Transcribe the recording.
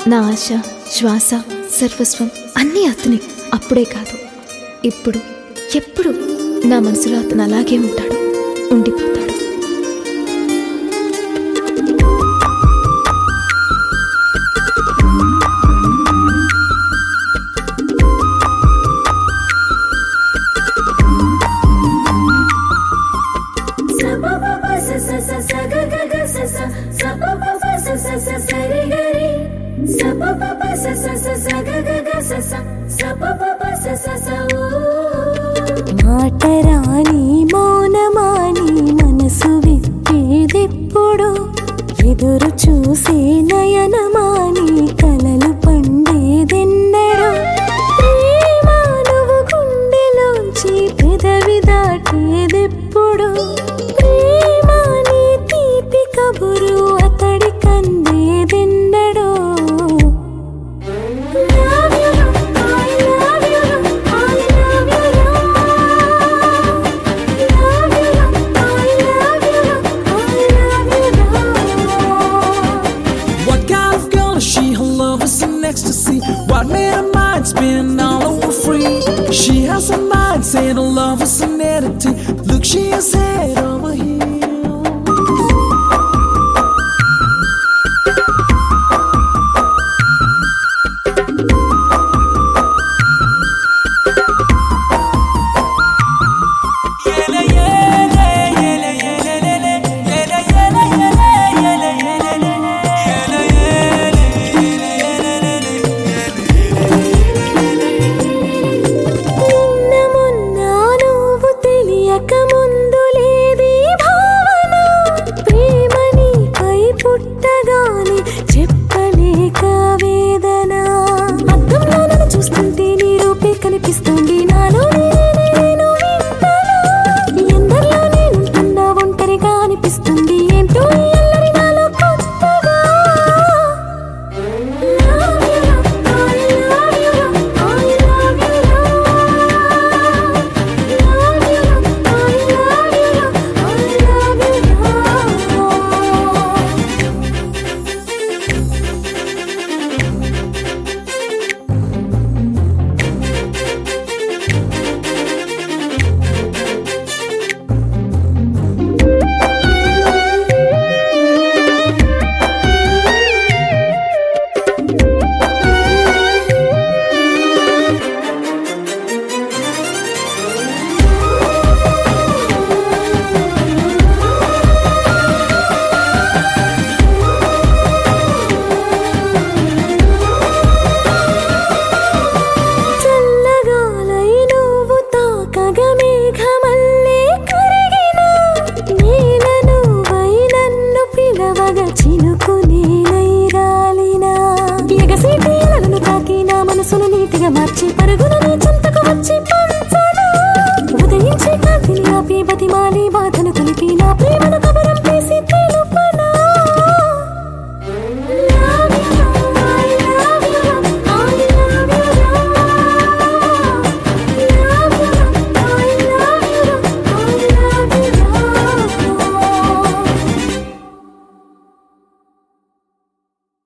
నా ఆశ, శ్వాస, సర్వస్వం అన్నీ అతనే. అప్పుడే కాదు, ఇప్పుడు, ఎప్పుడు నా మనసులో అతను అలాగే ఉంటాడు, ఉండిపోతాడు. మాటరాని మౌనమాని మనసు విప్పేదెప్పుడు, ఎదురు చూసే నయనమాని కలలు పండేదెన్నడో. ప్రేమ నువ్వు గుండెలోంచి పెదవి దాటేదెప్పుడు, ప్రేమ నీ తీపి కబురు అతడి కందేదెన్నడో. Ecstasy, what made her mind spin all over free? She has a mind saying her love is an entity. Look, she is head over heels. కనిపిస్తుంది నాలో నేను వింతలో, ఎందరిలో నేనుంటున్నా ఒంటరిగా అనిపిస్తుంది, ఏంటో ఈ అల్లరి నాలో కొత్తగా. మనసును నీటిగా మార్చి పరుగులని చెంతకు వచ్చి పంచనా, ఉదయించే కాంతిని ఆపి బతిమాలి బాధను